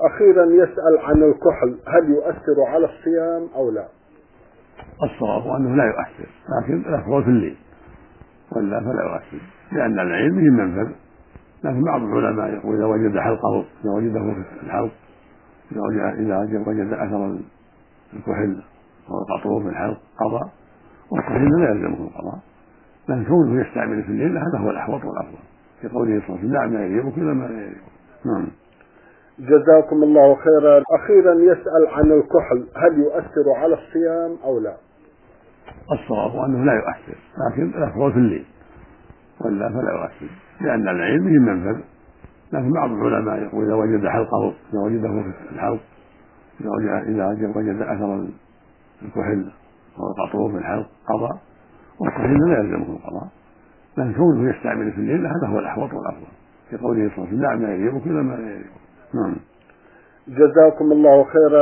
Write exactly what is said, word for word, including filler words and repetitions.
أخيرا يسأل عن الكحل، هل يؤثر على الصيام أو لا؟ الصواب أنه لا يؤثر، لكن الأفضل في الليل ولا فلا يؤثر، لأن العلم فيه منفذ. لكن بعض العلماء يقول إذا وجد حلقه، إذا وجده في الحلق، إذا وجد, إذا وجد أثر الكحل أو القطور في الحلق قضى، والصحيح لا يلزمه القضاء، لكن كونه يستعمل في الليل هذا هو الأحوط والأفضل، في قوله صلى الله عليه وسلم: دع ما يريبك إلى ما لا يريبك. نعم. جزاكم الله خيرا. أخيرا يسأل عن الكحل، هل يؤثر على الصيام أو لا؟ الصواب أنه لا يؤثر، لكن الأفضل في الليل ولا فلا يؤثر، لأن العلم فيه منفذ. لكن بعض العلماء يقول إذا وجد حلقه، إذا وجده في الحلق، إذا وجد, إذا وجد أثر الكحل أو القطور في الحلق قضى، والصحيح لا يلزمه القضاء، لكن كونه يستعمل في الليل هذا هو الأحوط والأفضل، في قوله صلى الله عليه وسلم: دع ما يريبك إلى ما لا يريبك. نعم. جزاكم الله خيرا.